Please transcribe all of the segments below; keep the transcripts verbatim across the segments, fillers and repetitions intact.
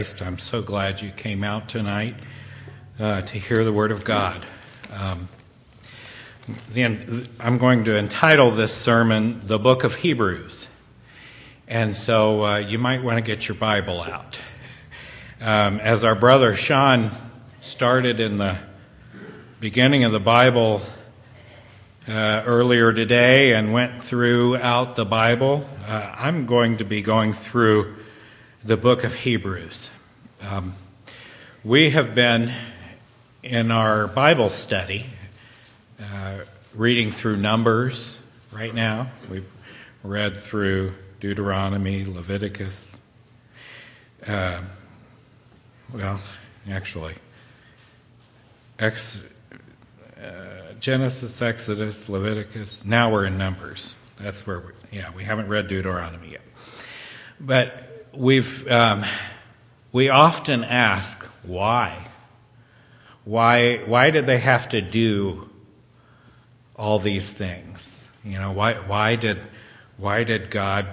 I'm so glad you came out tonight uh, to hear the Word of God. Um, the, I'm going to entitle this sermon, The Book of Hebrews. And so uh, you might want to get your Bible out. Um, as our brother Sean started in the beginning of the Bible uh, earlier today and went throughout the Bible, uh, I'm going to be going through the book of Hebrews. Um, we have been in our Bible study uh, reading through Numbers right now. We've read through Deuteronomy, Leviticus. Uh, well, actually, Ex, uh, Genesis, Exodus, Leviticus. Now we're in Numbers. That's where, we, yeah, we haven't read Deuteronomy yet. But We've um, we often ask why. Why why did they have to do all these things? You know, why why did why did God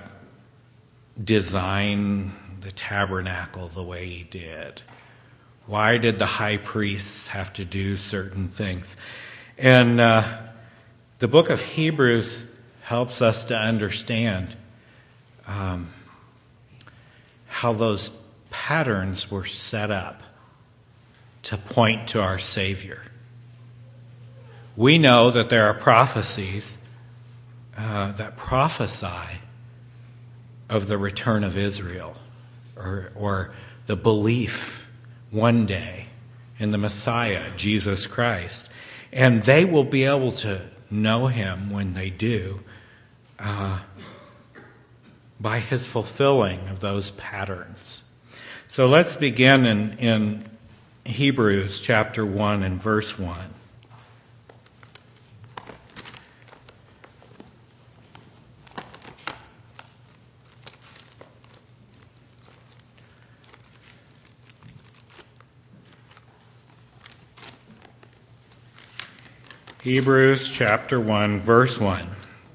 design the tabernacle the way he did? Why did the high priests have to do certain things? And uh, the book of Hebrews helps us to understand um, how those patterns were set up to point to our Savior. We know that there are prophecies uh, that prophesy of the return of Israel, or, or the belief one day in the Messiah, Jesus Christ. And they will be able to know him when they do, uh, by his fulfilling of those patterns. So let's begin in, in Hebrews chapter one and verse one. Hebrews chapter one, verse one.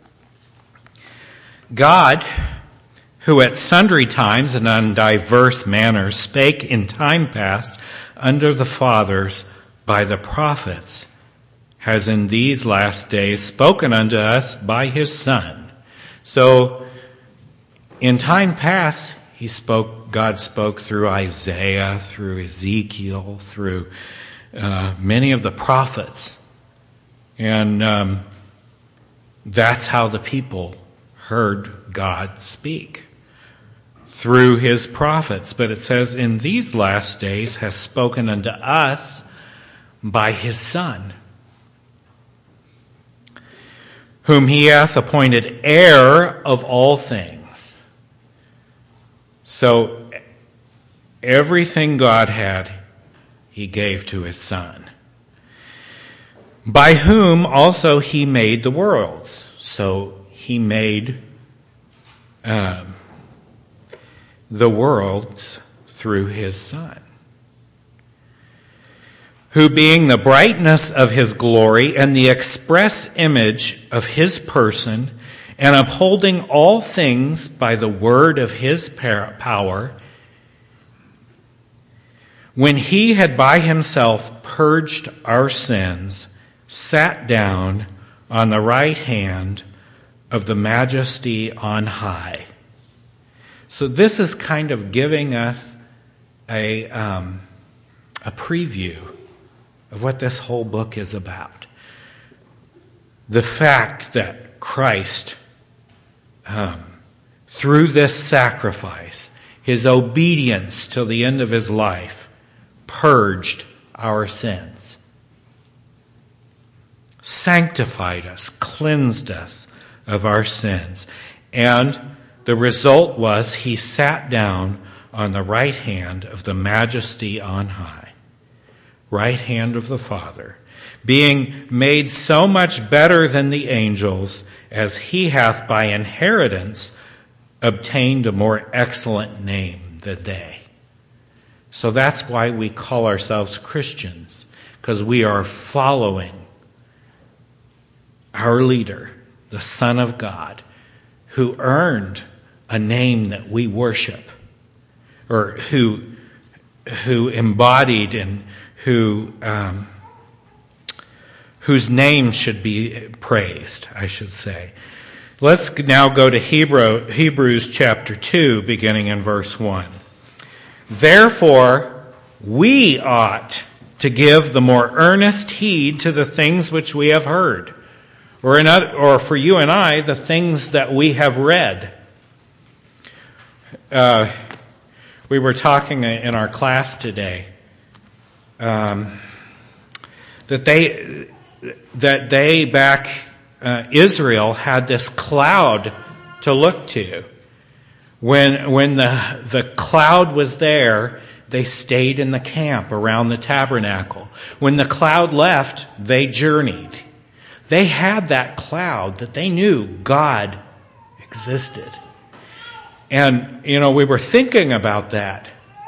God, who at sundry times and on diverse manners spake in time past unto the fathers by the prophets, has in these last days spoken unto us by his Son. So, in time past, he spoke. God spoke through Isaiah, through Ezekiel, through uh, many of the prophets, and um, that's how the people heard God speak, through his prophets. But it says, in these last days has spoken unto us by his Son, whom he hath appointed heir of all things. So everything God had, he gave to his Son, by whom also he made the worlds. So he made um, the world through his Son, who being the brightness of his glory and the express image of his person, and upholding all things by the word of his power, when he had by himself purged our sins, sat down on the right hand of the majesty on high. So this is kind of giving us a, um, a preview of what this whole book is about. The fact that Christ, um, through this sacrifice, his obedience till the end of his life, purged our sins, sanctified us, cleansed us of our sins, and the result was he sat down on the right hand of the majesty on high, right hand of the Father, being made so much better than the angels, as he hath by inheritance obtained a more excellent name than they. So that's why we call ourselves Christians, because we are following our leader, the Son of God, who earned a name that we worship, or who who embodied and who um, whose name should be praised, I should say. Let's now go to Hebrew, Hebrews chapter two, beginning in verse one. Therefore, we ought to give the more earnest heed to the things which we have heard, or, in other, or for you and I, the things that we have read. Uh, we were talking in our class today um, that they that they back uh, Israel had this cloud to look to. When when the the cloud was there, they stayed in the camp around the tabernacle. When the cloud left, they journeyed. They had that cloud that they knew God existed. And, you know, we were thinking about that.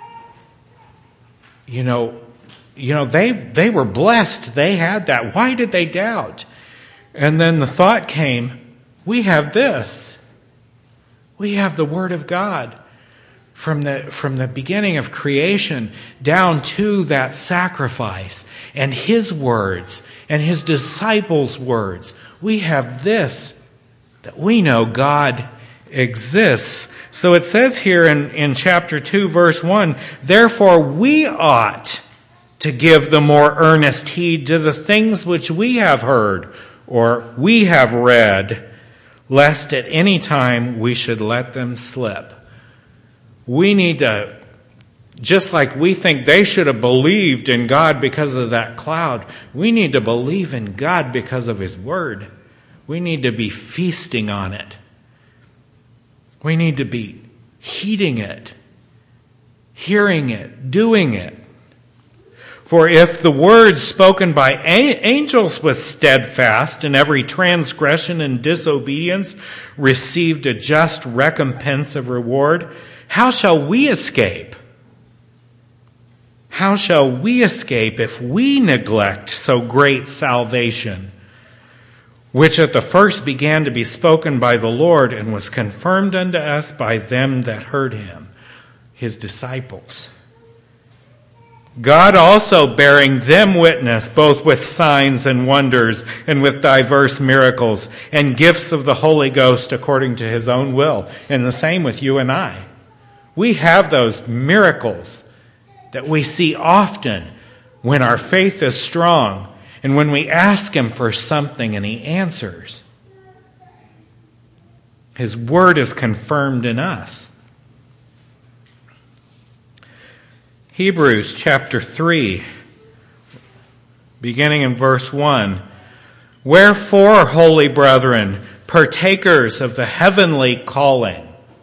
You know, you know, they they were blessed. They had that. Why did they doubt? And then the thought came, we have this. We have the Word of God. From the from the beginning of creation down to that sacrifice and His words and His disciples' words. We have this, that we know God exists. So it says here in, in chapter two, verse one, therefore we ought to give the more earnest heed to the things which we have heard or we have read, lest at any time we should let them slip. We need to, just like we think they should have believed in God because of that cloud, we need to believe in God because of His Word. We need to be feasting on it. We need to be heeding it, hearing it, doing it. For if the word spoken by angels was steadfast, and every transgression and disobedience received a just recompense of reward, how shall we escape? How shall we escape if we neglect so great salvation, which at the first began to be spoken by the Lord and was confirmed unto us by them that heard Him, His disciples? God also bearing them witness, both with signs and wonders, and with diverse miracles, and gifts of the Holy Ghost according to His own will. And the same with you and I. We have those miracles that we see often when our faith is strong and when we ask Him for something and He answers. His Word is confirmed in us. Hebrews chapter three, beginning in verse one. Wherefore, holy brethren, partakers of the heavenly calling,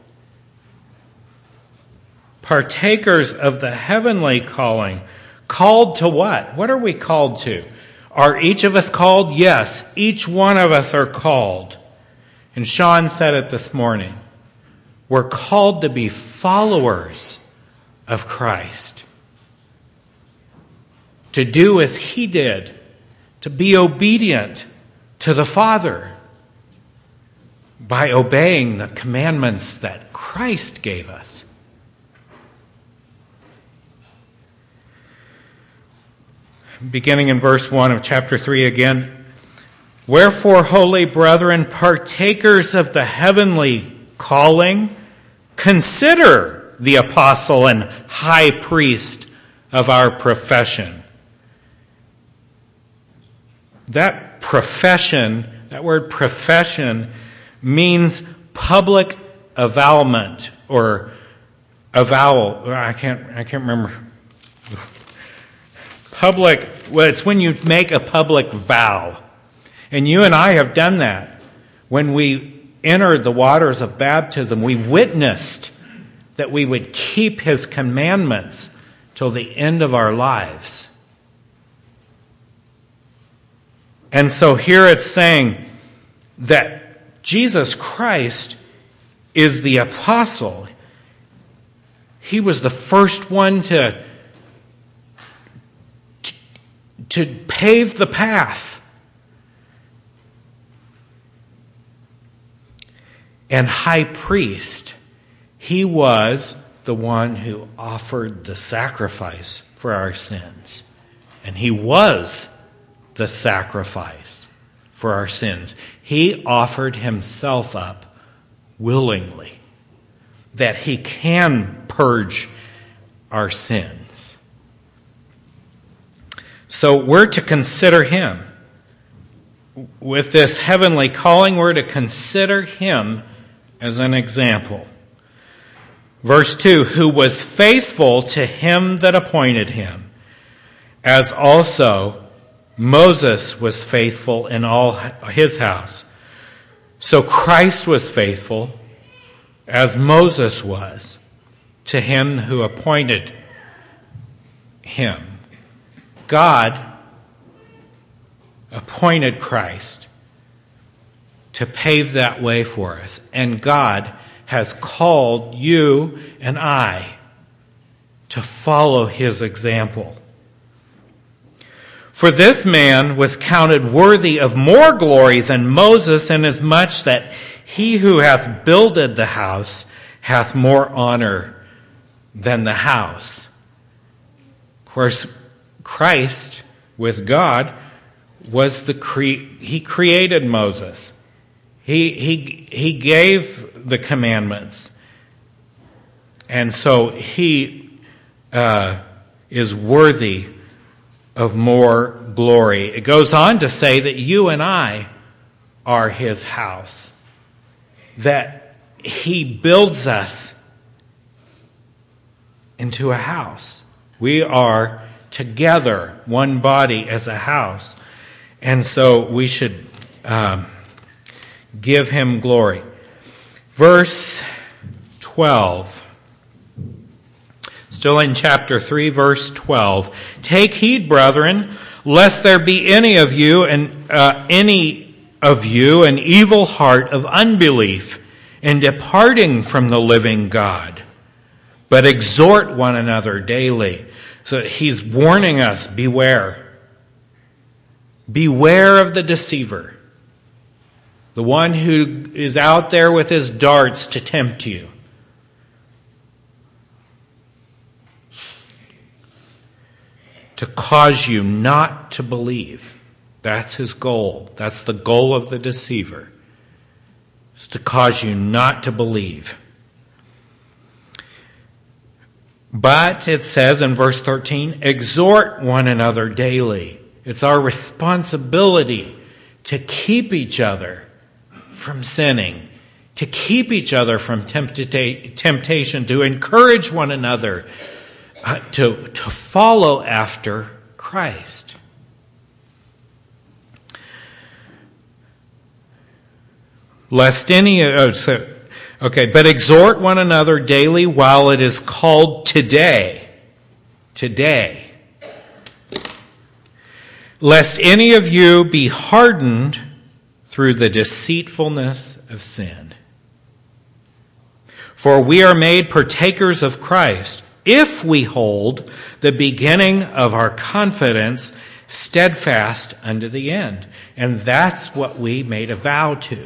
partakers of the heavenly calling. Called to what? What are we called to? Are each of us called? Yes, each one of us are called. And Sean said it this morning. We're called to be followers of Christ. To do as He did. To be obedient to the Father. By obeying the commandments that Christ gave us. Beginning in verse one of chapter three again. Wherefore, holy brethren, partakers of the heavenly calling, consider the apostle and high priest of our profession. That profession, that word profession, means public avowalment or avowal. I can't, I can't remember. Public, well, it's when you make a public vow. And you and I have done that. When we entered the waters of baptism, we witnessed that we would keep His commandments till the end of our lives. And so here it's saying that Jesus Christ is the apostle. He was the first one to to pave the path. And high priest, He was the one who offered the sacrifice for our sins. And he was the sacrifice for our sins. He offered himself up willingly, that he can purge our sins. So we're to consider him. With this heavenly calling, we're to consider him as an example. Verse two, who was faithful to him that appointed him, as also Moses was faithful in all his house. So Christ was faithful, as Moses was, to him who appointed him. God appointed Christ to pave that way for us. And God has called you and I to follow his example. For this man was counted worthy of more glory than Moses, inasmuch that he who hath builded the house hath more honor than the house. Of course, Christ, with God, was the cre- he created Moses. He he he gave the commandments, and so he uh, is worthy of more glory. It goes on to say that you and I are his house, that he builds us into a house. We are together, one body as a house. And so we should um, give him glory. Verse twelve. Still in chapter three, verse twelve. Take heed, brethren, lest there be any of you and uh, any of you an evil heart of unbelief in departing from the living God, but exhort one another daily. So he's warning us, beware. Beware of the deceiver, the one who is out there with his darts to tempt you. To cause you not to believe. That's his goal. That's the goal of the deceiver. It's to cause you not to believe. But it says in verse thirteen, exhort one another daily. It's our responsibility to keep each other from sinning, to keep each other from temptation, to encourage one another uh, to, to follow after Christ. Lest any, oh, so, okay, but exhort one another daily while it is called today. Today. Lest any of you be hardened through the deceitfulness of sin. For we are made partakers of Christ if we hold the beginning of our confidence steadfast unto the end. And that's what we made a vow to.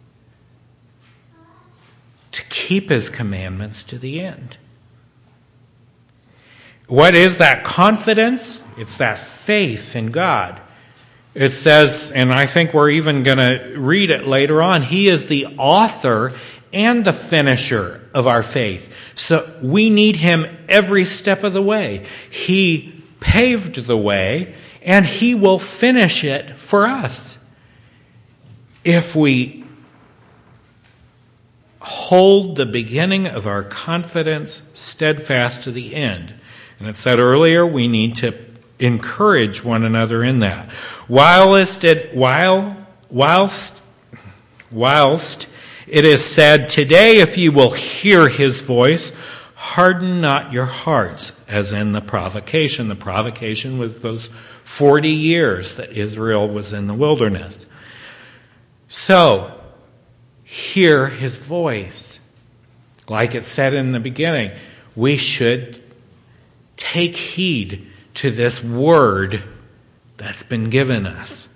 To keep his commandments to the end. What is that confidence? It's that faith in God. It says, and I think we're even going to read it later on, he is the author and the finisher of our faith. So we need him every step of the way. He paved the way, and he will finish it for us. If we hold the beginning of our confidence steadfast to the end. And it said earlier, we need to encourage one another in that. Whilst it, while, whilst, whilst it is said, today if you will hear his voice, harden not your hearts, as in the provocation. The provocation was those forty years that Israel was in the wilderness. So, hear his voice. Like it said in the beginning, we should take heed to this word that's been given us.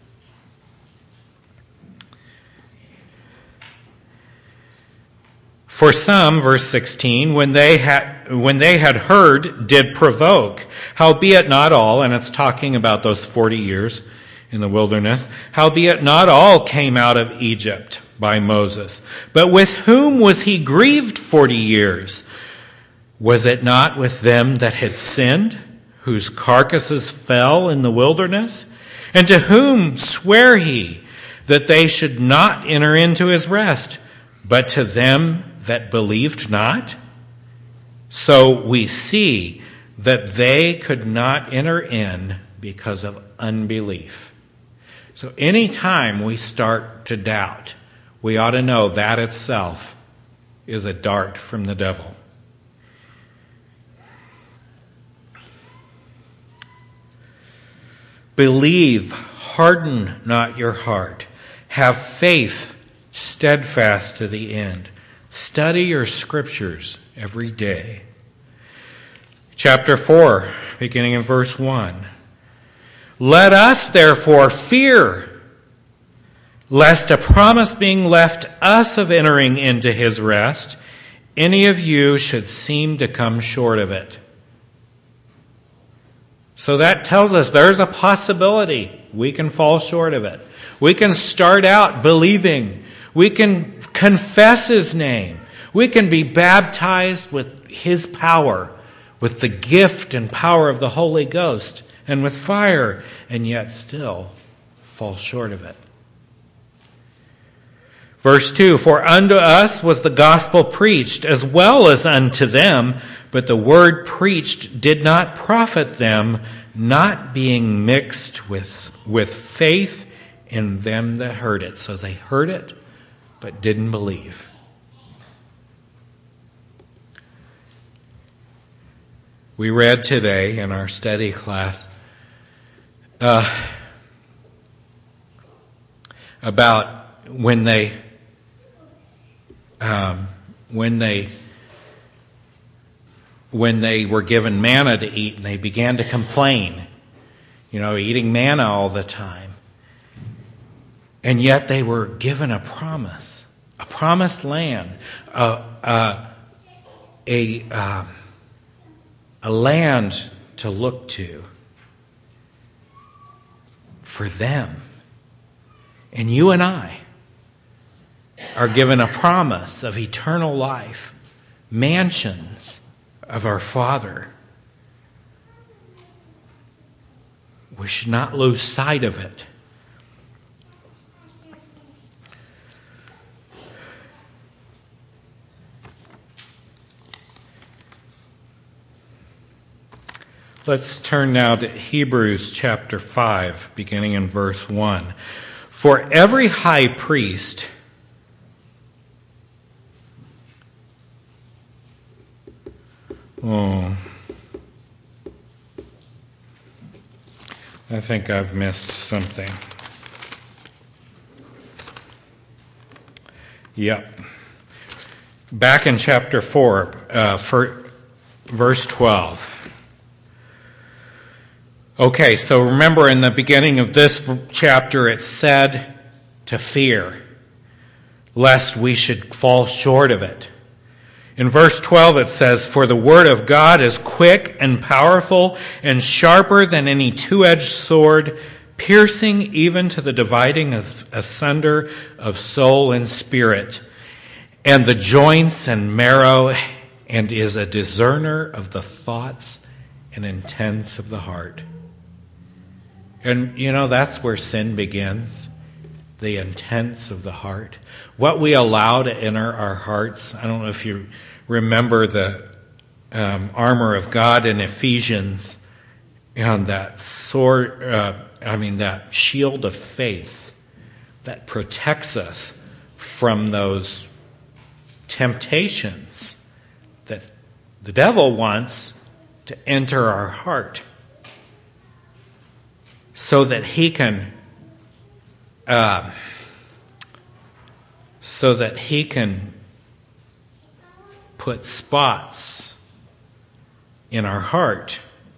For some, verse sixteen, when they had when they had heard, did provoke, howbeit not all, and it's talking about those forty years in the wilderness, howbeit not all came out of Egypt by Moses. But with whom was he grieved forty years? Was it not with them that had sinned, whose carcasses fell in the wilderness? And to whom sware he that they should not enter into his rest, but to them that believed not? So we see that they could not enter in because of unbelief. So any time we start to doubt, we ought to know that itself is a dart from the devil. Believe, harden not your heart. Have faith steadfast to the end. Study your scriptures every day. Chapter four, beginning in verse one. Let us therefore fear, lest a promise being left us of entering into his rest, any of you should seem to come short of it. So that tells us there's a possibility we can fall short of it. We can start out believing. We can confess his name. We can be baptized with his power, with the gift and power of the Holy Ghost, and with fire, and yet still fall short of it. Verse two, for unto us was the gospel preached, as well as unto them, but the word preached did not profit them, not being mixed with, with faith in them that heard it. So they heard it, but didn't believe. We read today in our study class uh, about when they um, when they when they were given manna to eat and they began to complain, you know, eating manna all the time. And yet they were given a promise, a promised land, a, a, a, uh, a land to look to for them. And you and I are given a promise of eternal life, mansions of our Father. We should not lose sight of it. Let's turn now to Hebrews chapter five, beginning in verse one. For every high priest Oh, I think I've missed something. Yep. Back in chapter four, uh, for verse twelve. Okay, so remember in the beginning of this chapter it said to fear, lest we should fall short of it. In verse twelve it says, for the word of God is quick and powerful and sharper than any two-edged sword, piercing even to the dividing of asunder of soul and spirit, and the joints and marrow, and is a discerner of the thoughts and intents of the heart. And, you know, that's where sin begins, the intents of the heart. What we allow to enter our hearts. I don't know if you remember the um, armor of God in Ephesians, and that sword, uh, I mean, that shield of faith that protects us from those temptations that the devil wants to enter our heart, so that he can, uh, so that he can put spots in our heart.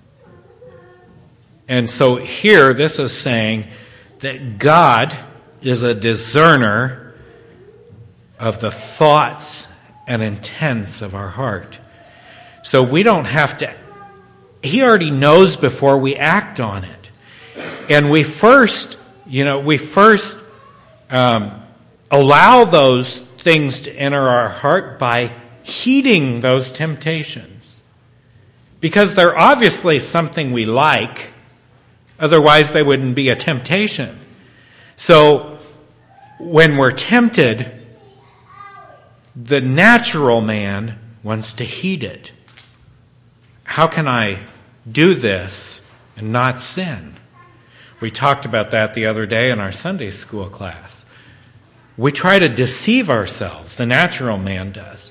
And so here, this is saying that God is a discerner of the thoughts and intents of our heart. So we don't have to, he already knows before we act on it. And we first, you know, we first um, allow those things to enter our heart by heeding those temptations. Because they're obviously something we like, otherwise they wouldn't be a temptation. So when we're tempted, the natural man wants to heed it. How can I do this and not sin? We talked about that the other day in our Sunday school class. We try to deceive ourselves. The natural man does.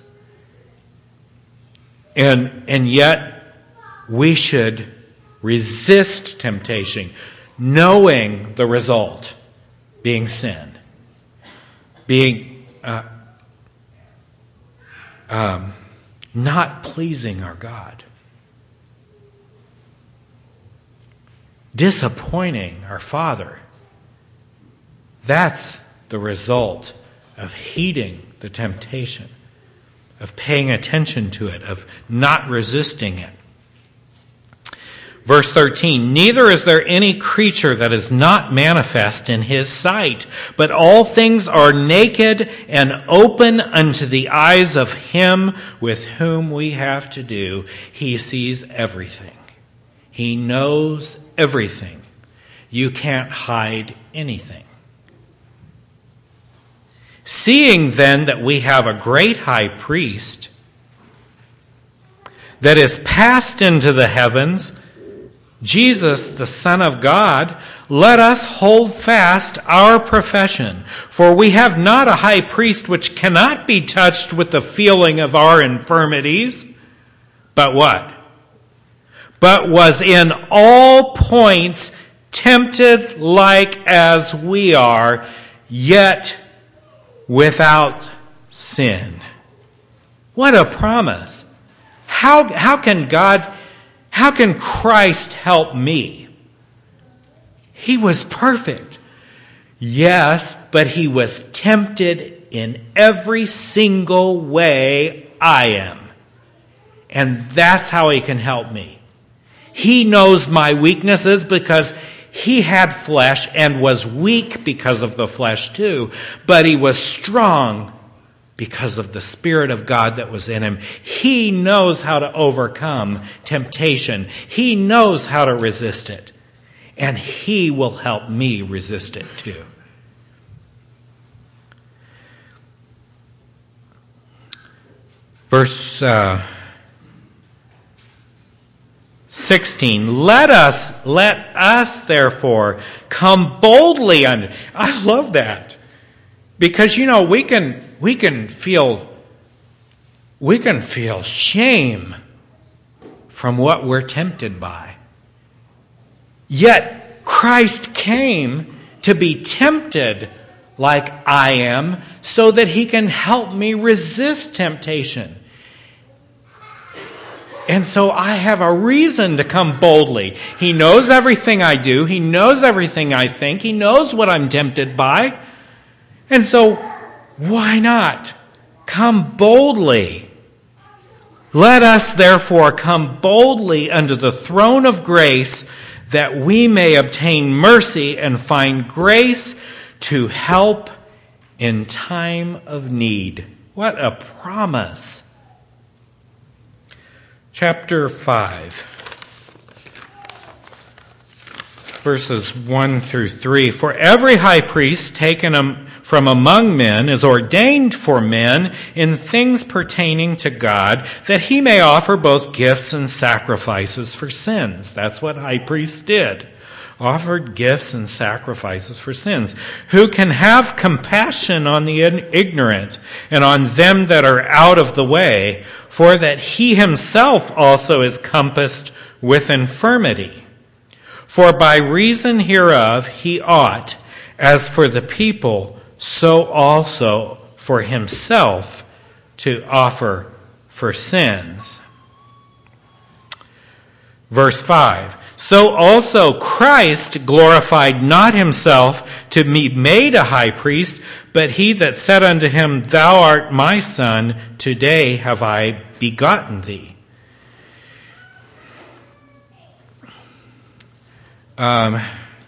And, and yet, we should resist temptation, knowing the result being sin. Being uh, um, not pleasing our God. Disappointing our Father. That's the result of heeding the temptation, of paying attention to it, of not resisting it. Verse thirteen, neither is there any creature that is not manifest in his sight, but all things are naked and open unto the eyes of him with whom we have to do. He sees everything. He knows everything. You can't hide anything. Seeing then that we have a great high priest that is passed into the heavens, Jesus, the Son of God, let us hold fast our profession. For we have not a high priest which cannot be touched with the feeling of our infirmities, but what? But was in all points tempted like as we are, yet without sin. What a promise. How, how can God, how can Christ help me? He was perfect. Yes, but he was tempted in every single way I am. And that's how he can help me. He knows my weaknesses because he had flesh and was weak because of the flesh too, but he was strong because of the Spirit of God that was in him. He knows how to overcome temptation. He knows how to resist it. And he will help me resist it too. Verse uh, sixteen, let us, let us therefore come boldly unto. I love that. Because, you know, we can we can feel we can feel shame from what we're tempted by. Yet Christ came to be tempted like I am so that he can help me resist temptation. And so I have a reason to come boldly. He knows everything I do. He knows everything I think. He knows what I'm tempted by. And so, why not? Come boldly. Let us therefore come boldly unto the throne of grace, that we may obtain mercy and find grace to help in time of need. What a promise. Chapter five, verses one through three. For every high priest taken from among men is ordained for men in things pertaining to God, that he may offer both gifts and sacrifices for sins. That's what high priests did. Offered gifts and sacrifices for sins. Who can have compassion on the ignorant and on them that are out of the way, for that he himself also is compassed with infirmity. For by reason hereof he ought, as for the people, so also for himself, to offer for sins. Verse five. so also Christ glorified not himself to be made a high priest, but he that said unto him, Thou art my son, today have I begotten thee. Um,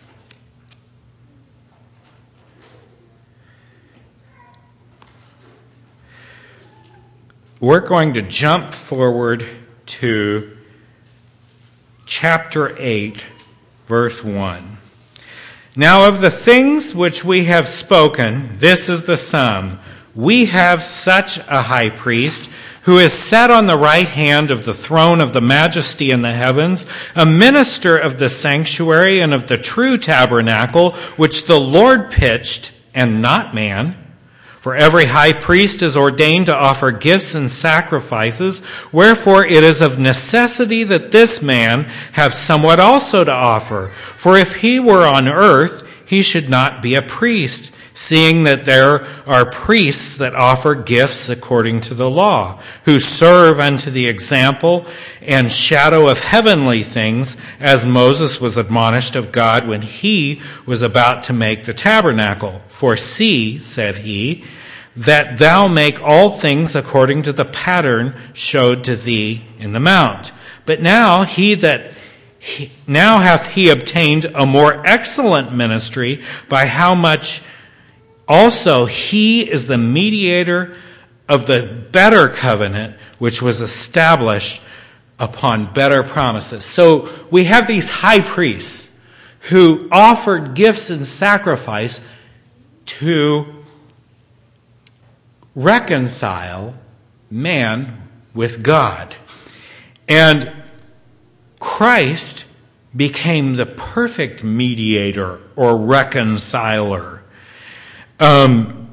we're going to jump forward to chapter eight, verse one. Now of the things which we have spoken, this is the sum. We have such a high priest who is set on the right hand of the throne of the majesty in the heavens, a minister of the sanctuary and of the true tabernacle, which the Lord pitched, and not man. For every high priest is ordained to offer gifts and sacrifices, wherefore it is of necessity that this man have somewhat also to offer. For if he were on earth, he should not be a priest, seeing that there are priests that offer gifts according to the law, who serve unto the example and shadow of heavenly things, as Moses was admonished of God when he was about to make the tabernacle. For see, said he, that thou make all things according to the pattern showed to thee in the mount. But now he that he, now hath he obtained a more excellent ministry, by how much also he is the mediator of the better covenant, which was established upon better promises. So we have these high priests who offered gifts and sacrifice to reconcile man with God. And Christ became the perfect mediator or reconciler. Um,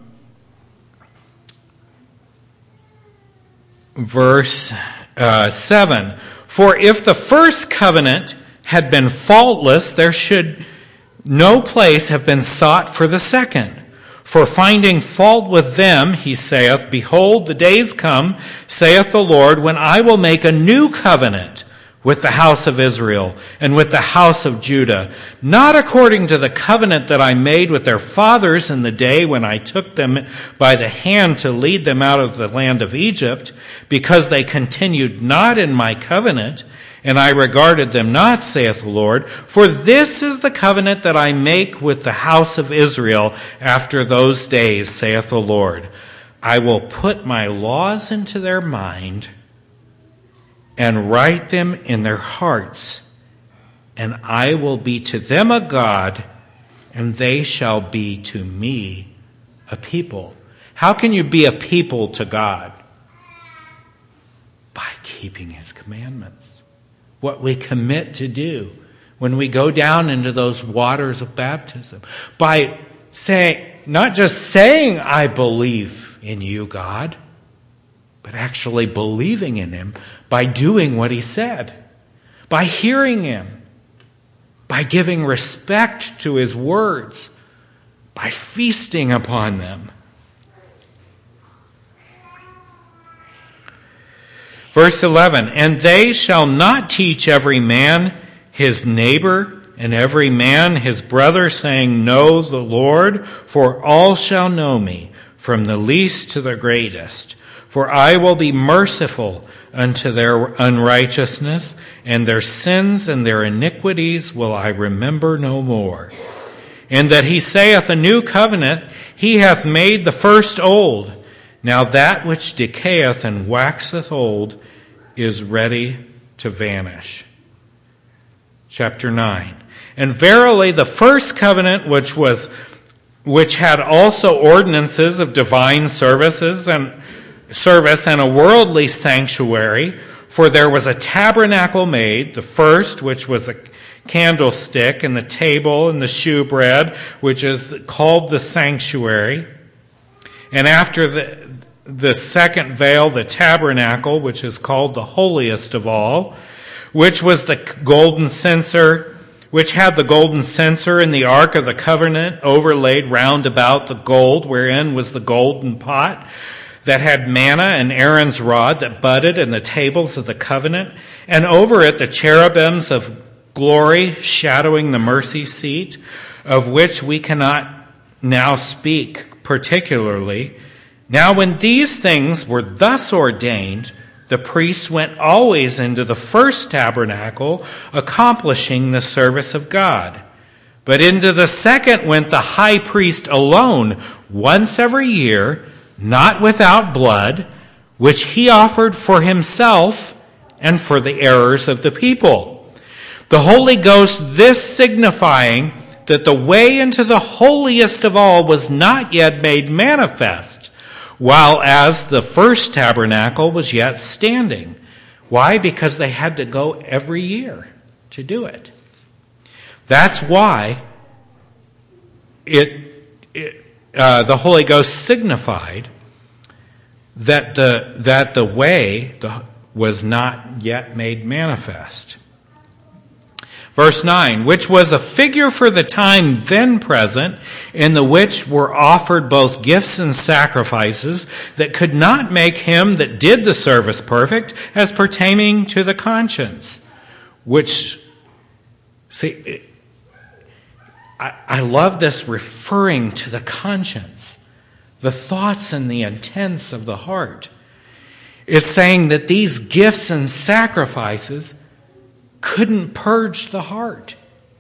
verse uh, seven. For if the first covenant had been faultless, there should no place have been sought for the second. For finding fault with them, he saith, Behold, the days come, saith the Lord, when I will make a new covenant with the house of Israel and with the house of Judah, not according to the covenant that I made with their fathers in the day when I took them by the hand to lead them out of the land of Egypt, because they continued not in my covenant, and I regarded them not, saith the Lord. For this is the covenant that I make with the house of Israel after those days, saith the Lord. I will put my laws into their mind and write them in their hearts, and I will be to them a God, and they shall be to me a people. How can you be a people to God? By keeping his commandments. What we commit to do when we go down into those waters of baptism. By saying, not just saying, I believe in you, God, but actually believing in him by doing what he said, by hearing him, by giving respect to his words, by feasting upon them. Verse eleven, and they shall not teach every man his neighbor and every man his brother, saying, Know the Lord, for all shall know me, from the least to the greatest. For I will be merciful unto their unrighteousness, and their sins and their iniquities will I remember no more. And that he saith, A new covenant, he hath made the first old. Now that which decayeth and waxeth old is ready to vanish. Chapter nine. And verily the first covenant, which was, which had also ordinances of divine services and service and a worldly sanctuary, for there was a tabernacle made, the first, which was a candlestick, and the table and the shewbread, which is called the sanctuary. And after the, the second veil, the tabernacle, which is called the holiest of all, which was the golden censer, which had the golden censer and the ark of the covenant overlaid round about the gold, wherein was the golden pot that had manna and Aaron's rod that budded, and the tables of the covenant, and over it the cherubims of glory shadowing the mercy seat, of which we cannot now speak particularly. Now when these things were thus ordained, the priests went always into the first tabernacle, accomplishing the service of God. But into the second went the high priest alone, once every year, not without blood, which he offered for himself and for the errors of the people. The Holy Ghost, this signifying that the way into the holiest of all was not yet made manifest, while as the first tabernacle was yet standing. Why? Because they had to go every year to do it. That's why it, it uh, the Holy Ghost signified that the that the way the, was not yet made manifest. Verse nine, which was a figure for the time then present, in the which were offered both gifts and sacrifices, that could not make him that did the service perfect, as pertaining to the conscience. Which, see, I, I love this referring to the conscience, the thoughts and the intents of the heart. It's saying that these gifts and sacrifices couldn't purge the heart.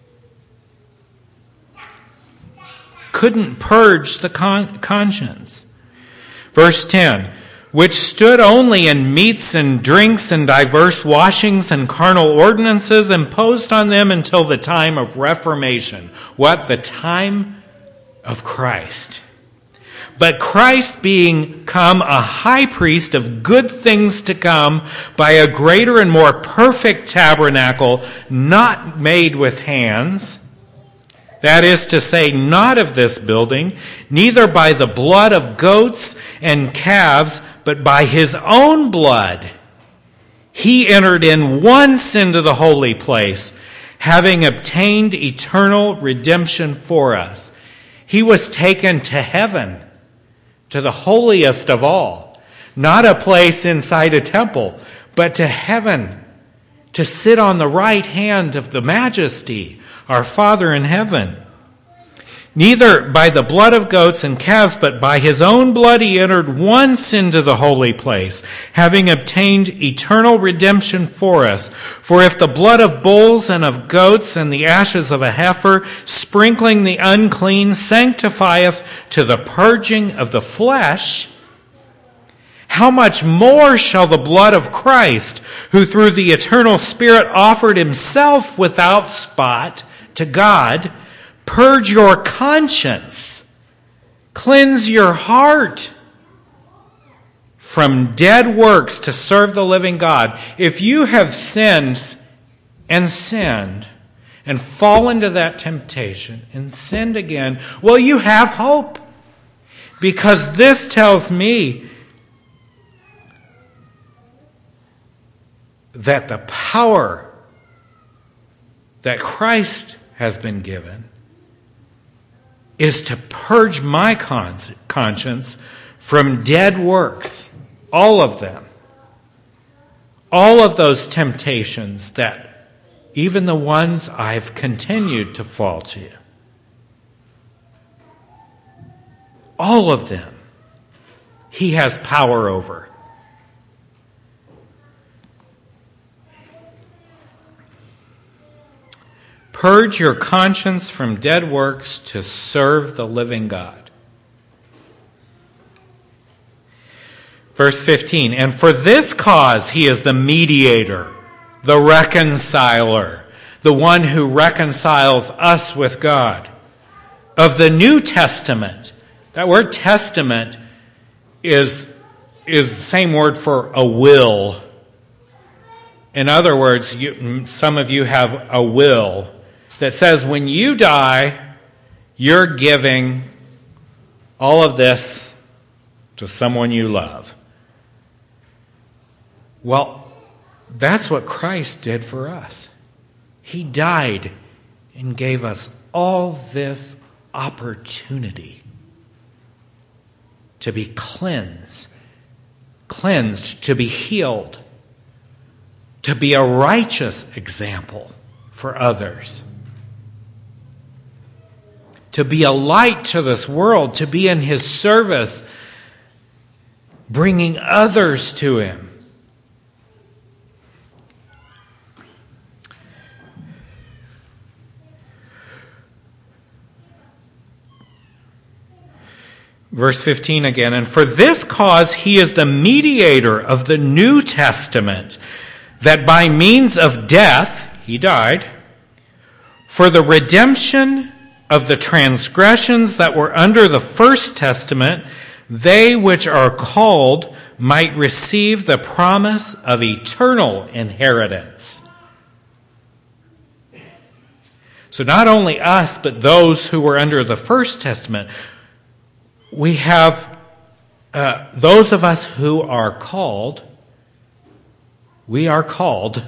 Couldn't purge the con- conscience. Verse ten, which stood only in meats and drinks and diverse washings and carnal ordinances imposed on them until the time of Reformation. What? The time of Christ. But Christ being come a high priest of good things to come by a greater and more perfect tabernacle, not made with hands, that is to say, not of this building, neither by the blood of goats and calves, but by his own blood, he entered in once into the holy place, having obtained eternal redemption for us. He was taken to heaven, to the holiest of all, not a place inside a temple, but to heaven, to sit on the right hand of the Majesty, our Father in heaven. Neither by the blood of goats and calves, but by his own blood he entered once into the holy place, having obtained eternal redemption for us. For if the blood of bulls and of goats and the ashes of a heifer, sprinkling the unclean, sanctifieth to the purging of the flesh, how much more shall the blood of Christ, who through the eternal Spirit offered himself without spot to God, purge your conscience, cleanse your heart from dead works to serve the living God. If you have sinned and sinned and fall into that temptation and sinned again, well, you have hope. Because this tells me that the power that Christ has been given is to purge my conscience from dead works, all of them. All of those temptations that even the ones I've continued to fall to. All of them he has power over. Purge your conscience from dead works to serve the living God. Verse fifteen, and for this cause he is the mediator, the reconciler, the one who reconciles us with God. Of the New Testament, that word testament is, is the same word for a will. In other words, you, some of you have a will that says when you die, you're giving all of this to someone you love. Well, that's what Christ did for us. He died and gave us all this opportunity to be cleansed, cleansed, to be healed, to be a righteous example for others. To be a light to this world, to be in his service, bringing others to him. Verse fifteen again, and for this cause he is the mediator of the New Testament, that by means of death, he died, for the redemption of the transgressions that were under the first testament, they which are called might receive the promise of eternal inheritance. So not only us, but those who were under the first testament, we have uh, those of us who are called, we are called,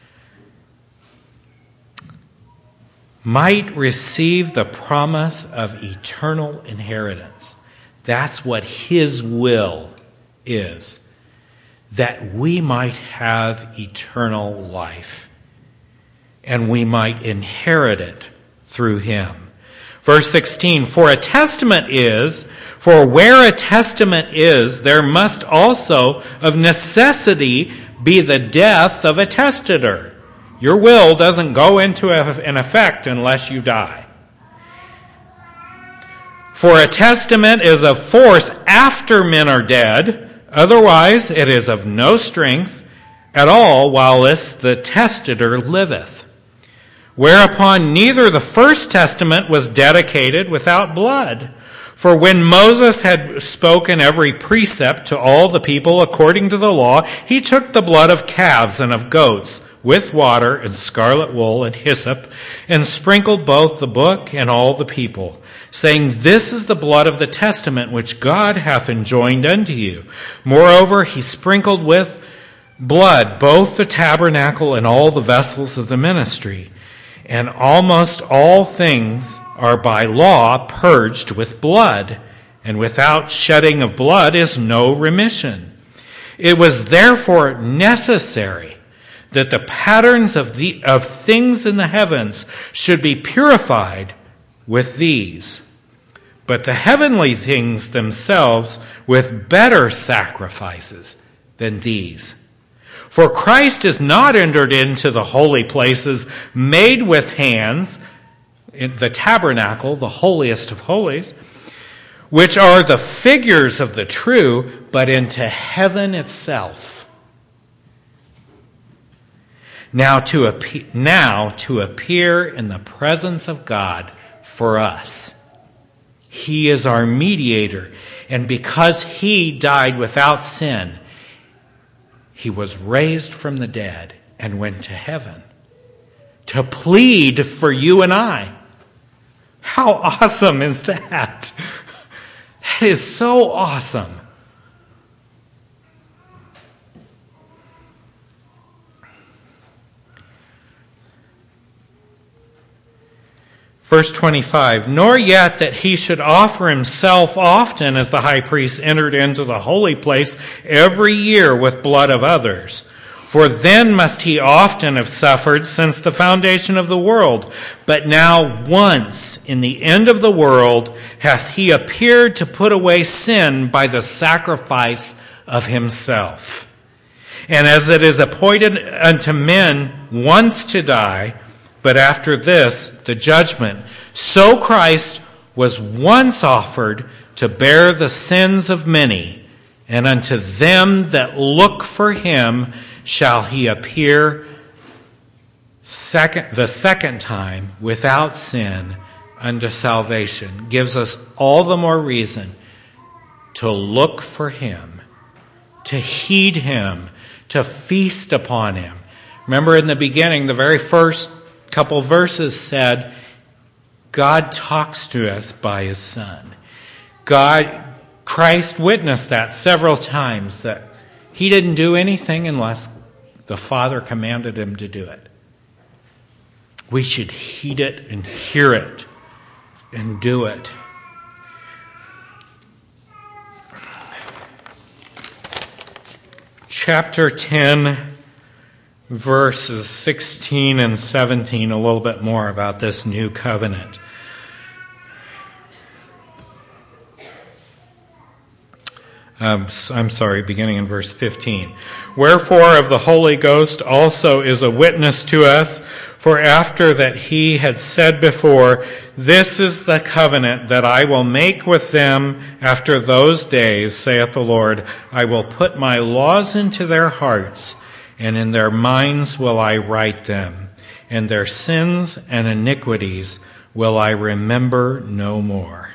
might receive the promise of eternal inheritance. That's what his will is, that we might have eternal life, and we might inherit it through him. Verse sixteen, for a testament is, for where a testament is, there must also of necessity be the death of a testator. Your will doesn't go into an effect unless you die. For a testament is of force after men are dead, otherwise it is of no strength at all whilst the testator liveth. Whereupon neither the first testament was dedicated without blood. For when Moses had spoken every precept to all the people according to the law, he took the blood of calves and of goats with water and scarlet wool and hyssop, and sprinkled both the book and all the people, saying, This is the blood of the testament which God hath enjoined unto you. Moreover, he sprinkled with blood both the tabernacle and all the vessels of the ministry. And almost all things are by law purged with blood, and without shedding of blood is no remission. It was therefore necessary that the patterns of the of things in the heavens should be purified with these, but the heavenly things themselves with better sacrifices than these. For Christ is not entered into the holy places made with hands, in the tabernacle, the holiest of holies, which are the figures of the true, but into heaven itself. Now to, appear, now to appear in the presence of God for us. He is our mediator, and because he died without sin, he was raised from the dead and went to heaven to plead for you and I. How awesome is that? That is so awesome. Verse twenty-five, nor yet that he should offer himself often as the high priest entered into the holy place every year with blood of others. For then must he often have suffered since the foundation of the world. But now once in the end of the world hath he appeared to put away sin by the sacrifice of himself. And as it is appointed unto men once to die, but after this, the judgment. So Christ was once offered to bear the sins of many, and unto them that look for him shall he appear second, the second time without sin unto salvation. Gives us all the more reason to look for him, to heed him, to feast upon him. Remember in the beginning, the very first couple verses said, God talks to us by his Son. God, Christ witnessed that several times, that he didn't do anything unless the Father commanded him to do it. We should heed it and hear it and do it. Chapter ten, verses sixteen and seventeen a little bit more about this new covenant. Um, I'm sorry, beginning in verse fifteen. Wherefore of the Holy Ghost also is a witness to us, for after that he had said before, this is the covenant that I will make with them after those days, saith the Lord, I will put my laws into their hearts, and in their minds will I write them, and their sins and iniquities will I remember no more.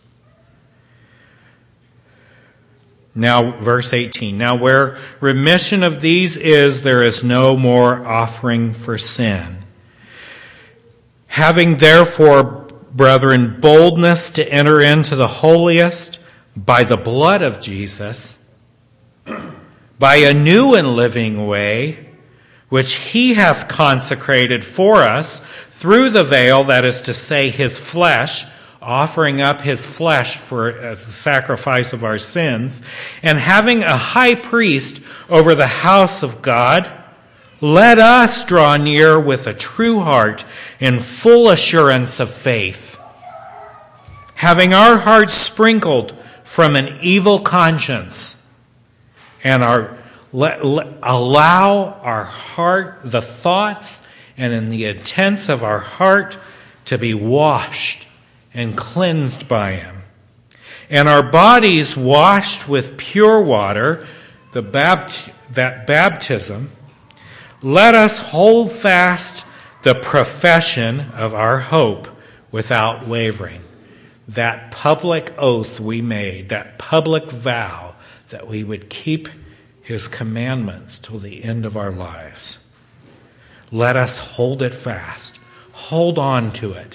Now, verse eighteen, now where remission of these is, there is no more offering for sin. Having therefore, brethren, boldness to enter into the holiest by the blood of Jesus, by a new and living way, which he hath consecrated for us through the veil, that is to say, his flesh, offering up his flesh for as a sacrifice of our sins, and having a high priest over the house of God, let us draw near with a true heart in full assurance of faith, having our hearts sprinkled from an evil conscience, and our let, let, allow our heart, the thoughts and in the intents of our heart, to be washed and cleansed by him, and our bodies washed with pure water, the bapt- that baptism. Let us hold fast the profession of our hope without wavering. That public oath we made, that public vow that we would keep his commandments till the end of our lives. Let us hold it fast. Hold on to it.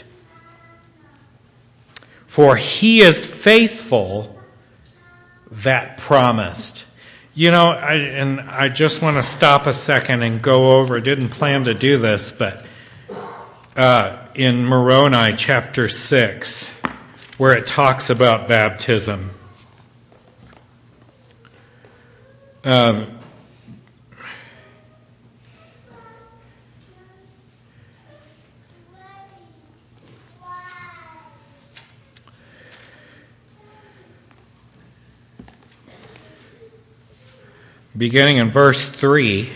For he is faithful that promised. You know, I, and I just want to stop a second and go over, didn't plan to do this, but uh, in Moroni chapter six, where it talks about baptism. Um, Beginning in verse three,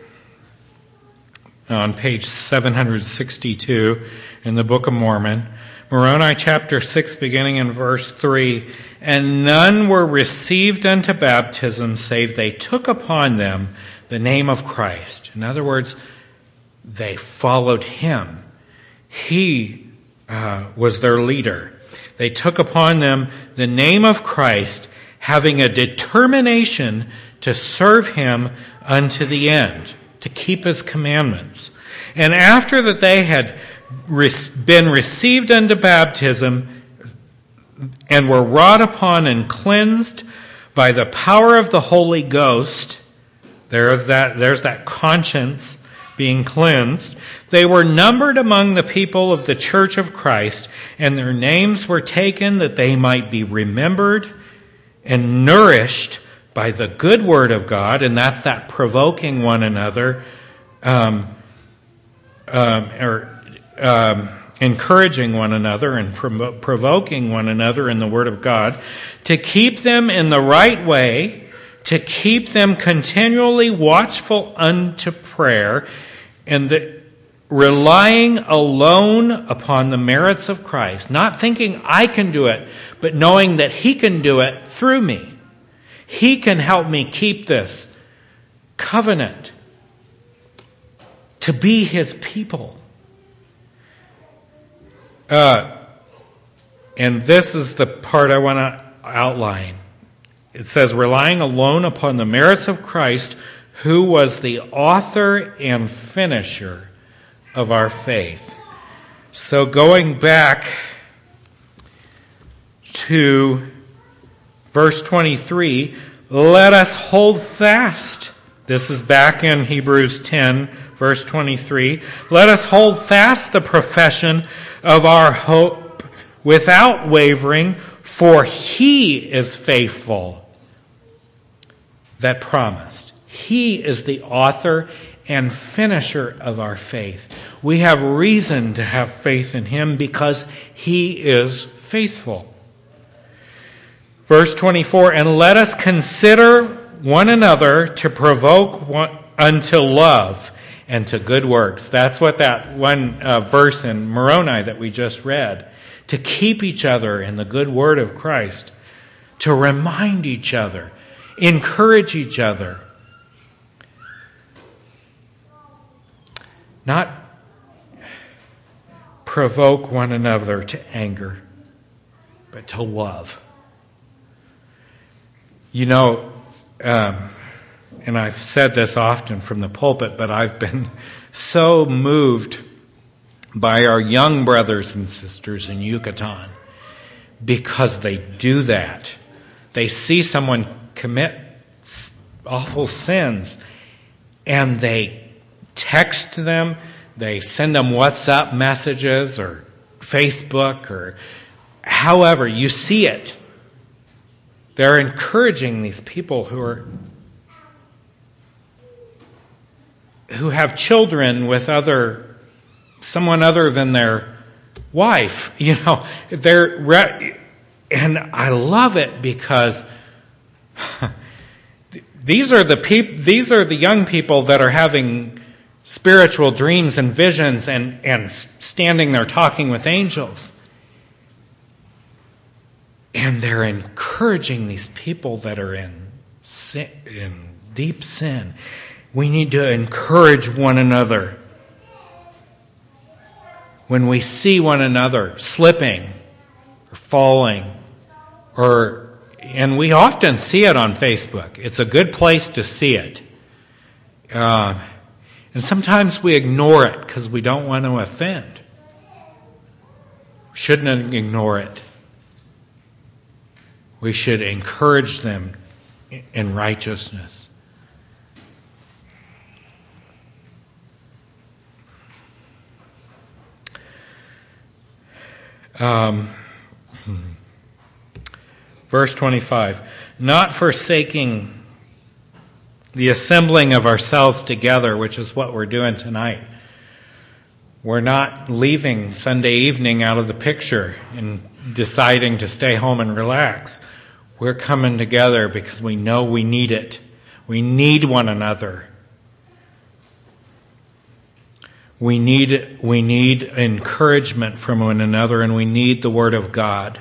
on page seven sixty-two in the Book of Mormon, Moroni chapter six, beginning in verse three, and none were received unto baptism, save they took upon them the name of Christ. In other words, they followed him. He uh, was their leader. They took upon them the name of Christ, having a determination to serve him unto the end, to keep his commandments. And after that they had been received unto baptism and were wrought upon and cleansed by the power of the Holy Ghost, there's that, there's that conscience being cleansed, they were numbered among the people of the church of Christ, and their names were taken that they might be remembered and nourished by the good word of God, and that's that provoking one another, um, um, or um, encouraging one another and pro- provoking one another in the word of God, to keep them in the right way, to keep them continually watchful unto prayer, and the, relying alone upon the merits of Christ, not thinking I can do it, but knowing that he can do it through me. He can help me keep this covenant to be his people. Uh, and this is the part I want to outline. It says, relying alone upon the merits of Christ, who was the author and finisher of our faith. So going back to verse twenty-three, let us hold fast. This is back in Hebrews ten, verse twenty-three. Let us hold fast the profession of our hope without wavering, for he is faithful that promised. He is the author and finisher of our faith. We have reason to have faith in him because he is faithful. Verse twenty-four, and let us consider one another to provoke one unto love and to good works. That's what that one uh, verse in Moroni that we just read. To keep each other in the good word of Christ. To remind each other. Encourage each other. Not provoke one another to anger, but to love. You know, um, and I've said this often from the pulpit, but I've been so moved by our young brothers and sisters in Yucatan because they do that. They see someone commit awful sins and they text them, they send them WhatsApp messages or Facebook or however, you see it. They're encouraging these people who are who have children with other someone other than their wife. You know, they're re- and I love it because these are the peop- these are the young people that are having spiritual dreams and visions and, and standing there talking with angels. And they're encouraging these people that are in sin, in deep sin. We need to encourage one another. When we see one another slipping or falling, or and we often see it on Facebook. It's a good place to see it. Uh, and sometimes we ignore it because we don't want to offend. We shouldn't ignore it. We should encourage them in righteousness. Um, verse twenty-five, not forsaking the assembling of ourselves together, which is what we're doing tonight. We're not leaving Sunday evening out of the picture and deciding to stay home and relax. We're coming together because we know we need it. We need one another. We need, we need encouragement from one another, and we need the Word of God.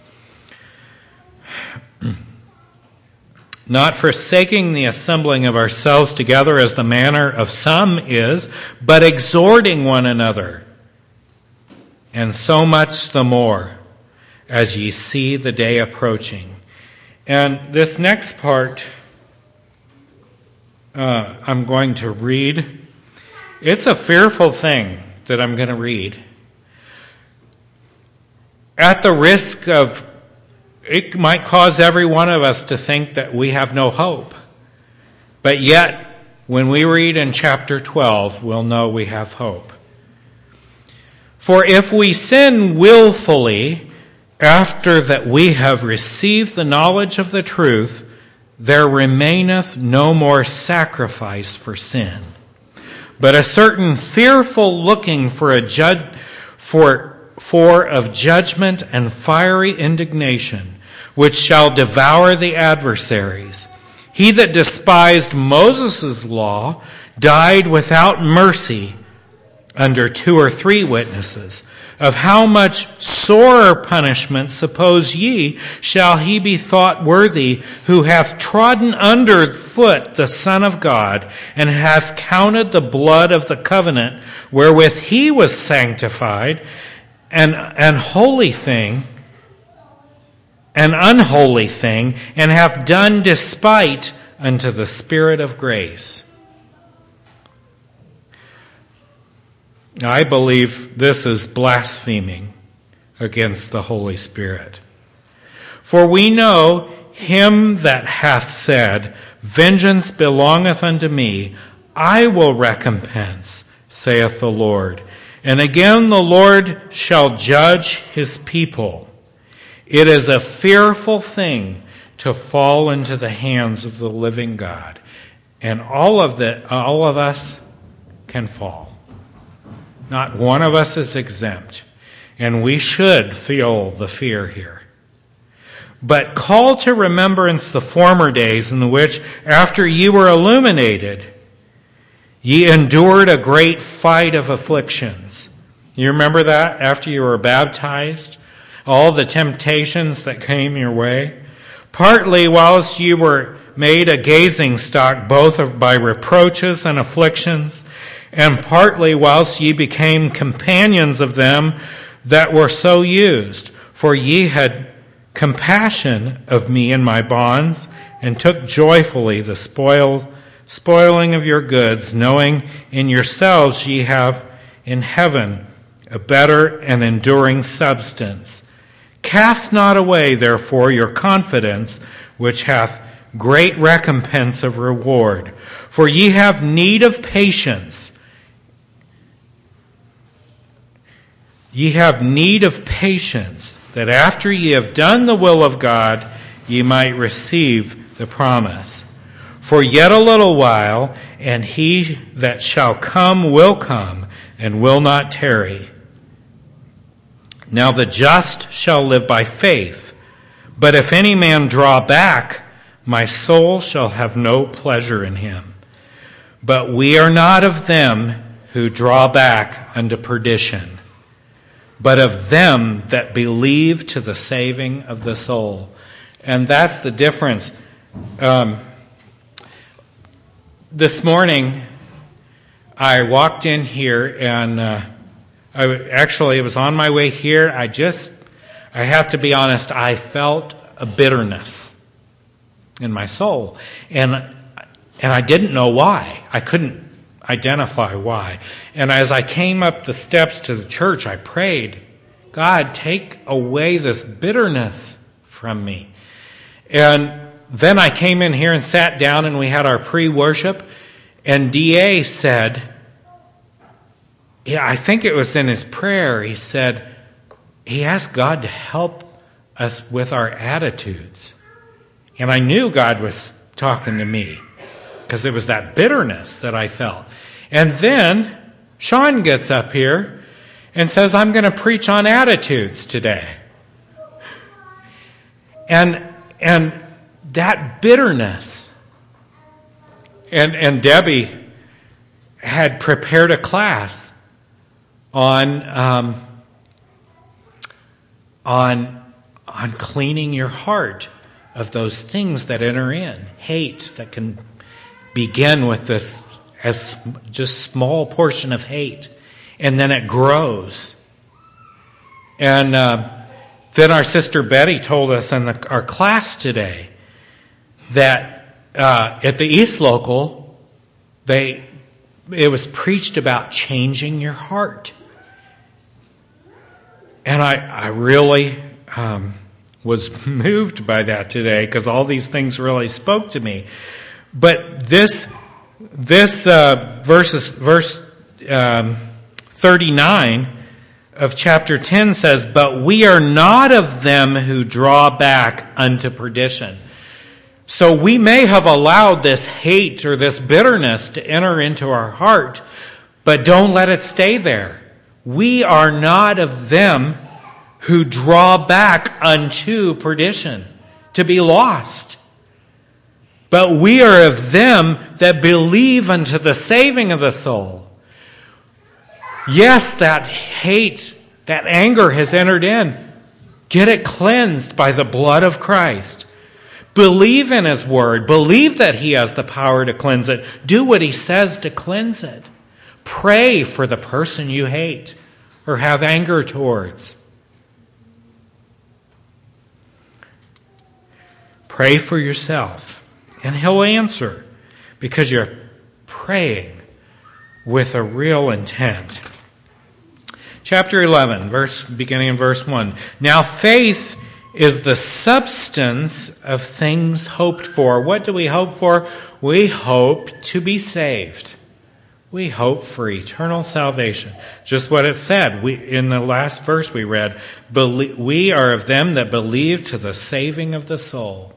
Not forsaking the assembling of ourselves together as the manner of some is, but exhorting one another, and so much the more as ye see the day approaching. And this next part uh, I'm going to read. It's a fearful thing that I'm going to read. At the risk of, it might cause every one of us to think that we have no hope. But yet, when we read in chapter twelve, we'll know we have hope. For if we sin willfully, after that we have received the knowledge of the truth, there remaineth no more sacrifice for sin, but a certain fearful looking for a judge, for for of judgment and fiery indignation, which shall devour the adversaries. He that despised Moses' law died without mercy under two or three witnesses. Of how much sorer punishment, suppose ye, shall he be thought worthy, who hath trodden under foot the Son of God, and hath counted the blood of the covenant wherewith he was sanctified, an, an holy thing, an unholy thing, and hath done despite unto the Spirit of grace. I believe this is blaspheming against the Holy Spirit. For we know him that hath said, vengeance belongeth unto me, I will recompense, saith the Lord. And again the Lord shall judge his people. It is a fearful thing to fall into the hands of the living God. And all of the, all of us can fall. Not one of us is exempt. And we should feel the fear here. But call to remembrance the former days in which, after ye were illuminated, ye endured a great fight of afflictions. You remember that? After you were baptized? All the temptations that came your way? Partly whilst ye were made a gazing stock both of by reproaches and afflictions, and partly whilst ye became companions of them that were so used. For ye had compassion of me in my bonds, and took joyfully the spoil, spoiling of your goods, knowing in yourselves ye have in heaven a better and enduring substance. Cast not away, therefore, your confidence, which hath great recompense of reward. For ye have need of patience. Ye have need of patience, that after ye have done the will of God, ye might receive the promise. For yet a little while, and he that shall come will come, and will not tarry. Now the just shall live by faith. But if any man draw back, my soul shall have no pleasure in him. But we are not of them who draw back unto perdition, but of them that believe to the saving of the soul. And that's the difference. Um, this morning, I walked in here, and uh, I actually, it was on my way here. I just, I have to be honest, I felt a bitterness in my soul. And, and I didn't know why. I couldn't identify why. And as I came up the steps to the church, I prayed, God, take away this bitterness from me. And then I came in here and sat down, and we had our pre-worship, and D A said, yeah, I think it was in his prayer, he said, he asked God to help us with our attitudes. And I knew God was talking to me, because it was that bitterness that I felt. And then Sean gets up here and says, I'm going to preach on attitudes today. And and that bitterness, and, and Debbie had prepared a class on um, on on cleaning your heart of those things that enter in. Hate that can begin with this as just small portion of hate, and then it grows. And uh, then our sister Betty told us in the, our class today that uh, at the East Local, they it was preached about changing your heart. And I, I really um, was moved by that today, because all these things really spoke to me. But this this uh, verse, verse um, thirty-nine of chapter ten says, but we are not of them who draw back unto perdition. So we may have allowed this hate or this bitterness to enter into our heart, but don't let it stay there. We are not of them who draw back unto perdition, to be lost. But we are of them that believe unto the saving of the soul. Yes, that hate, that anger has entered in. Get it cleansed by the blood of Christ. Believe in His word. Believe that He has the power to cleanse it. Do what He says to cleanse it. Pray for the person you hate or have anger towards. Pray for yourself, and He'll answer, because you're praying with a real intent. Chapter eleven, verse beginning in verse one. Now faith is the substance of things hoped for. What do we hope for? We hope to be saved. We hope for eternal salvation. Just what it said we, in the last verse we read. We are of them that believe to the saving of the soul.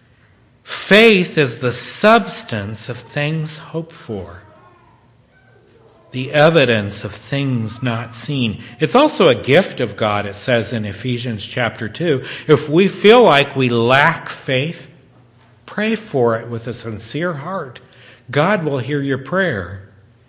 Faith is the substance of things hoped for. the evidence of things not seen. It's also a gift of God, it says in Ephesians chapter two. If we feel like we lack faith, pray for it with a sincere heart. God will hear your prayer.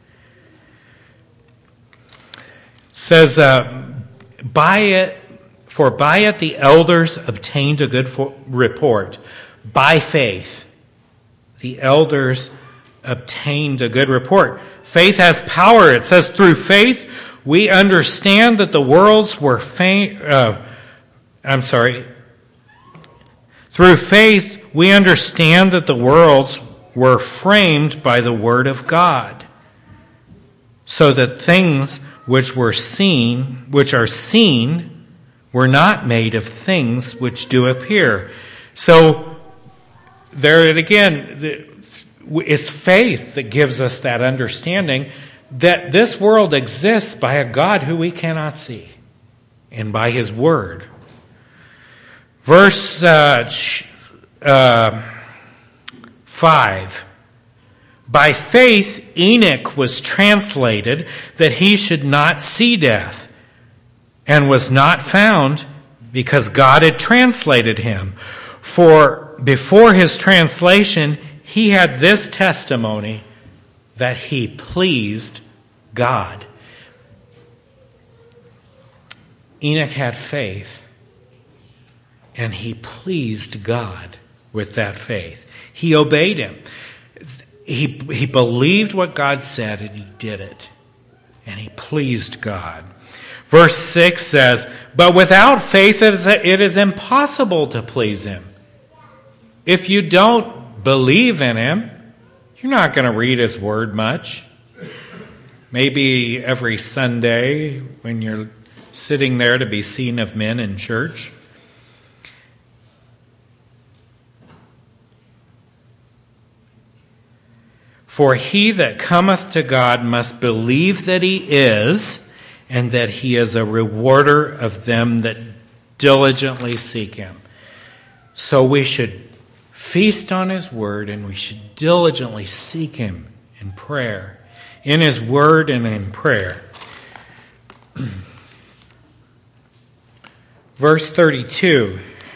It says, uh, by it, for by it the elders obtained a good for- report. By faith, the elders obtained a good report. Faith has power. It says, through faith, we understand that the worlds were fa- uh, I'm sorry. Through faith, we understand that the worlds were framed by the word of God, so that things which were seen, which are seen, were not made of things which do appear. So, there it again, it's faith that gives us that understanding that this world exists by a God who we cannot see, and by his word. Verse uh, uh, five. By faith Enoch was translated that he should not see death, and was not found because God had translated him. For before his translation he had this testimony, that he pleased God. Enoch had faith, and he pleased God with that faith. He obeyed him. He, he believed what God said, and he did it. And he pleased God. Verse six says, but without faith it is, it is impossible to please him. If you don't believe in him, you're not going to read his word much. Maybe every Sunday when you're sitting there to be seen of men in church. For he that cometh to God must believe that he is, and that he is a rewarder of them that diligently seek him. So we should feast on his word, and we should diligently seek him in prayer, in his word and in prayer. Verse thirty-two.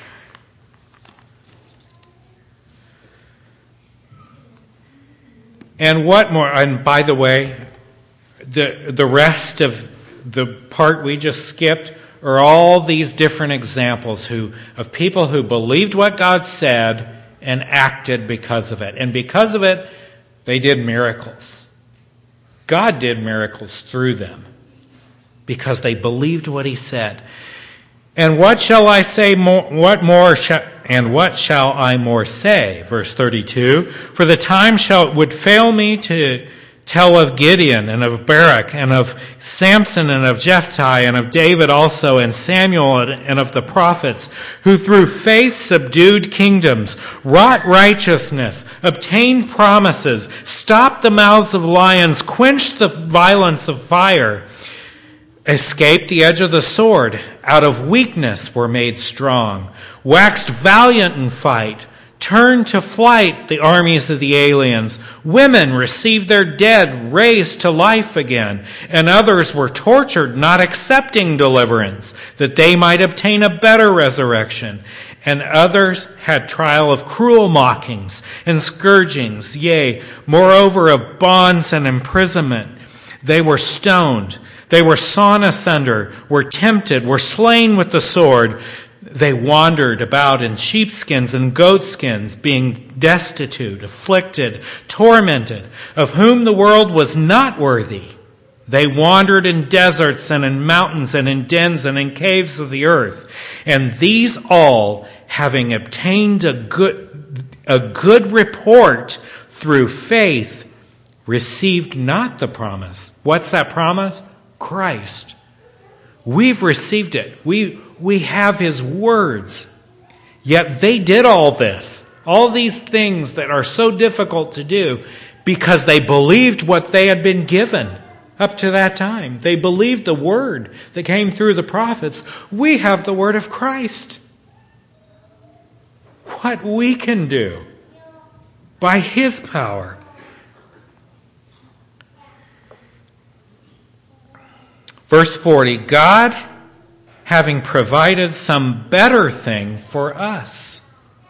And what more, and by the way, the the rest of the part we just skipped are all these different examples who of people who believed what God said and acted because of it. And because of it, they did miracles. God did miracles through them because they believed what he said. And what shall I say more, what more shall, and what shall I more say? Verse thirty-two, for the time shall would fail me to tell of Gideon and of Barak and of Samson and of Jephthah and of David also and Samuel and of the prophets, who through faith subdued kingdoms, wrought righteousness, obtained promises, stopped the mouths of lions, quenched the violence of fire, escaped the edge of the sword, out of weakness were made strong, waxed valiant in fight, turned to flight the armies of the aliens. Women received their dead raised to life again, and others were tortured, not accepting deliverance, that they might obtain a better resurrection. And others had trial of cruel mockings and scourgings, yea, moreover of bonds and imprisonment. They were stoned, they were sawn asunder, were tempted, were slain with the sword. They wandered about in sheepskins and goatskins, being destitute, afflicted, tormented, of whom the world was not worthy. They wandered in deserts and in mountains and in dens and in caves of the earth. And these all, having obtained a good, a good report through faith, received not the promise. What's that promise? Christ. We've received it. We, we have his words. Yet they did all this, all these things that are so difficult to do, because they believed what they had been given up to that time. They believed the word that came through the prophets. We have the word of Christ. What we can do by his power. Verse forty, God having provided some better thing for us,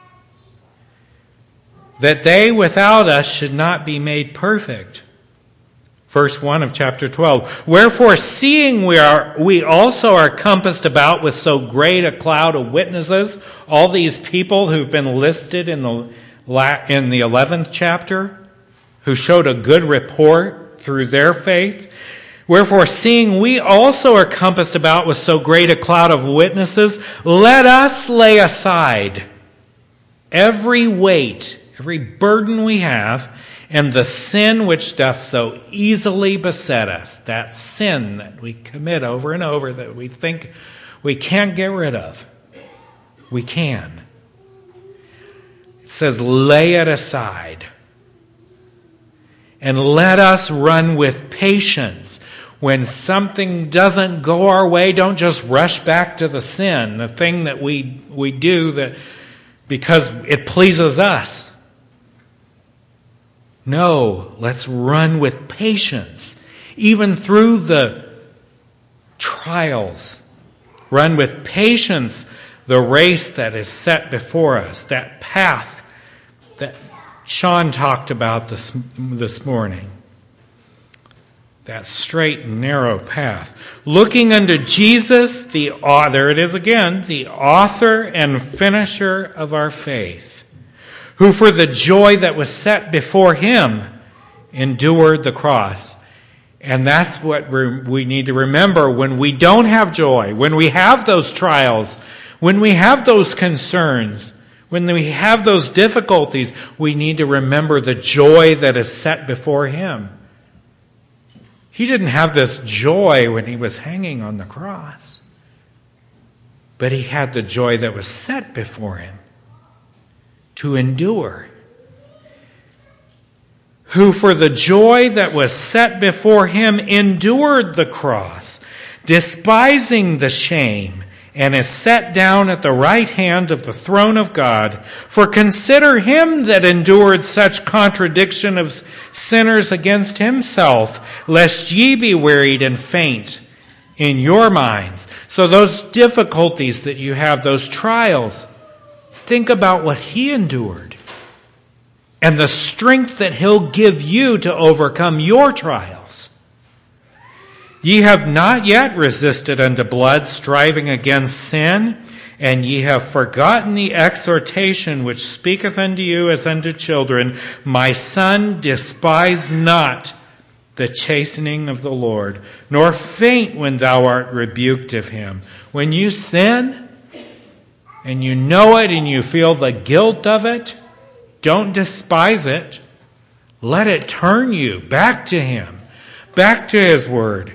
that they without us should not be made perfect. Verse one of chapter twelve, wherefore seeing we are we also are compassed about with so great a cloud of witnesses, all these people who've been listed in the in the eleventh chapter, who showed a good report through their faith. Wherefore, seeing we also are compassed about with so great a cloud of witnesses, let us lay aside every weight, every burden we have, and the sin which doth so easily beset us. That sin that we commit over and over that we think we can't get rid of. We can. It says, lay it aside. And let us run with patience. When something doesn't go our way, don't just rush back to the sin, the thing that we, we do that because it pleases us. No, let's run with patience, even through the trials. Run with patience the race that is set before us, that path that Sean talked about this, this morning. That straight and narrow path. Looking unto Jesus, the author, it is again, the author and finisher of our faith, who for the joy that was set before him endured the cross. And that's what we need to remember when we don't have joy, when we have those trials, when we have those concerns, when we have those difficulties, we need to remember the joy that is set before him. He didn't have this joy when he was hanging on the cross, but he had the joy that was set before him to endure. Who for the joy that was set before him endured the cross, despising the shame, and is set down at the right hand of the throne of God. For consider him that endured such contradiction of sinners against himself, lest ye be wearied and faint in your minds. So those difficulties that you have, those trials, think about what he endured and the strength that he'll give you to overcome your trials. Ye have not yet resisted unto blood, striving against sin, and ye have forgotten the exhortation which speaketh unto you as unto children. My son, despise not the chastening of the Lord, nor faint when thou art rebuked of him. When you sin, and you know it, and you feel the guilt of it, don't despise it. Let it turn you back to him, back to his word.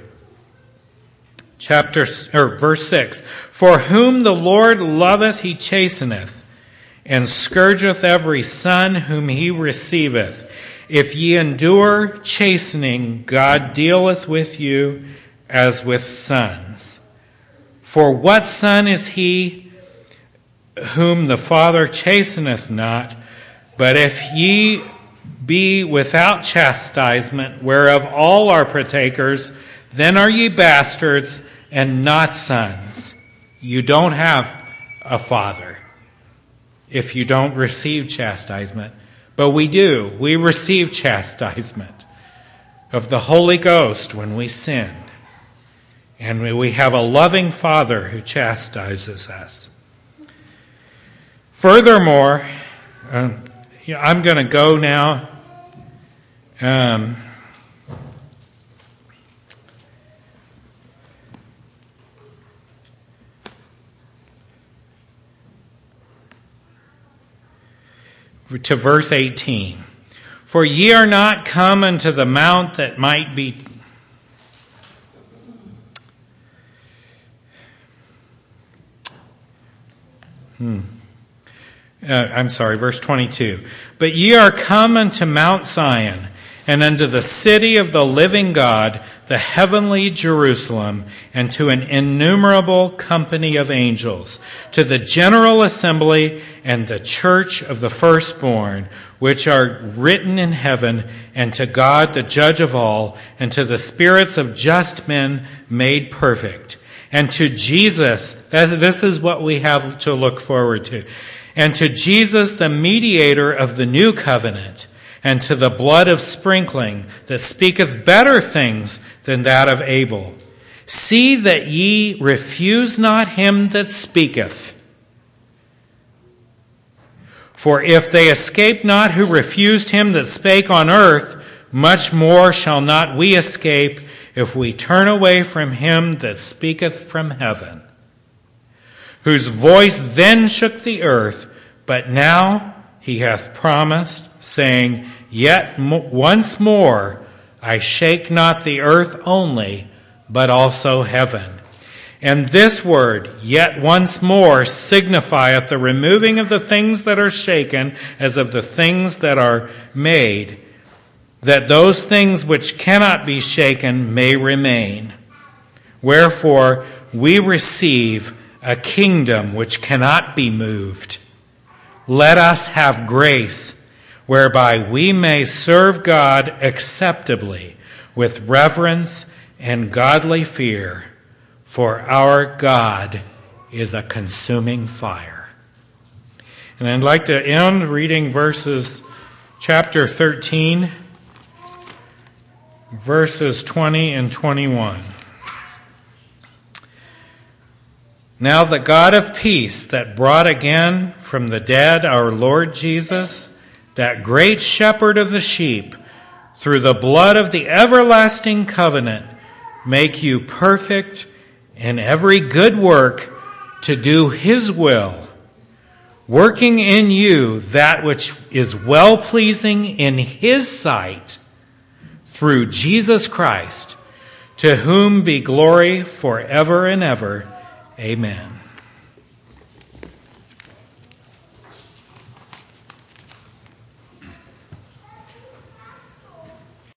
Chapter or verse six. For whom the Lord loveth, he chasteneth, and scourgeth every son whom he receiveth. If ye endure chastening, God dealeth with you as with sons. For what son is he whom the Father chasteneth not? But if ye be without chastisement, whereof all are partakers, then are ye bastards and not sons. You don't have a father if you don't receive chastisement. But we do. We receive chastisement of the Holy Ghost when we sin. And we have a loving Father who chastises us. Furthermore, um, I'm going to go now. Um, to verse eighteen. For ye are not come unto the mount that might be hmm. Uh, I'm sorry, verse twenty-two. But ye are come unto Mount Zion, and unto the city of the living God, the heavenly Jerusalem, and to an innumerable company of angels, to the general assembly and the church of the firstborn, which are written in heaven, and to God the judge of all, and to the spirits of just men made perfect, and to Jesus, this is what we have to look forward to, and to Jesus the mediator of the new covenant, and to the blood of sprinkling that speaketh better things than that of Abel. See that ye refuse not him that speaketh. For if they escape not who refused him that spake on earth, much more shall not we escape if we turn away from him that speaketh from heaven, whose voice then shook the earth, but now he hath promised, saying, Yet once more I shake not the earth only, but also heaven. And this word, yet once more, signifieth the removing of the things that are shaken, as of the things that are made, that those things which cannot be shaken may remain. Wherefore we receive a kingdom which cannot be moved. Let us have grace, whereby we may serve God acceptably, with reverence and godly fear, for our God is a consuming fire. And I'd like to end reading verses, chapter thirteen, verses twenty and twenty-one. Now the God of peace that brought again from the dead our Lord Jesus, that great shepherd of the sheep, through the blood of the everlasting covenant, make you perfect in every good work to do his will, working in you that which is well-pleasing in his sight, through Jesus Christ, to whom be glory forever and ever. Amen.